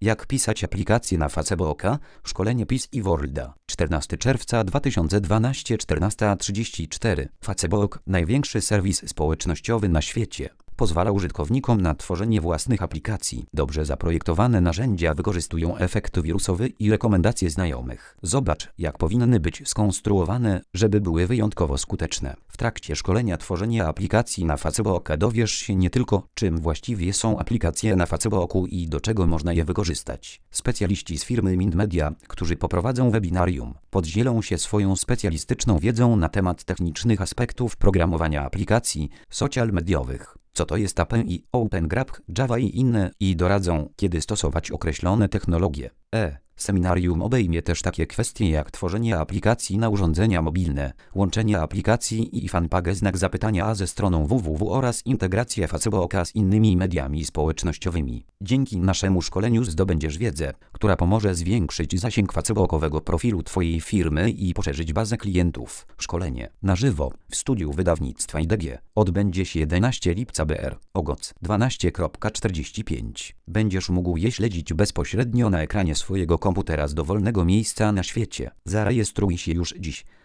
Jak pisać aplikację na Facebooka? Szkolenie PIS i Worlda. 14 czerwca 2012, 14:34. Facebook, największy serwis społecznościowy na świecie, pozwala użytkownikom na tworzenie własnych aplikacji. Dobrze zaprojektowane narzędzia wykorzystują efekt wirusowy i rekomendacje znajomych. Zobacz, jak powinny być skonstruowane, żeby były wyjątkowo skuteczne. W trakcie szkolenia tworzenia aplikacji na Facebooka dowiesz się nie tylko, czym właściwie są aplikacje na Facebooku i do czego można je wykorzystać. Specjaliści z firmy Mint Media, którzy poprowadzą webinarium, podzielą się swoją specjalistyczną wiedzą na temat technicznych aspektów programowania aplikacji social mediowych. Co to jest API, Open Graph, Java i inne, i doradzą, kiedy stosować określone technologie. Seminarium obejmie też takie kwestie jak tworzenie aplikacji na urządzenia mobilne, łączenie aplikacji i fanpage znak zapytania ze stroną www oraz integracja Facebooka z innymi mediami społecznościowymi. Dzięki naszemu szkoleniu zdobędziesz wiedzę, która pomoże zwiększyć zasięg facebookowego profilu Twojej firmy i poszerzyć bazę klientów. Szkolenie na żywo w studiu wydawnictwa IDG odbędzie się 11 lipca BR, OGOC 12:45. Będziesz mógł je śledzić bezpośrednio na ekranie swojego komputera z dowolnego miejsca na świecie. Zarejestruj się już dziś.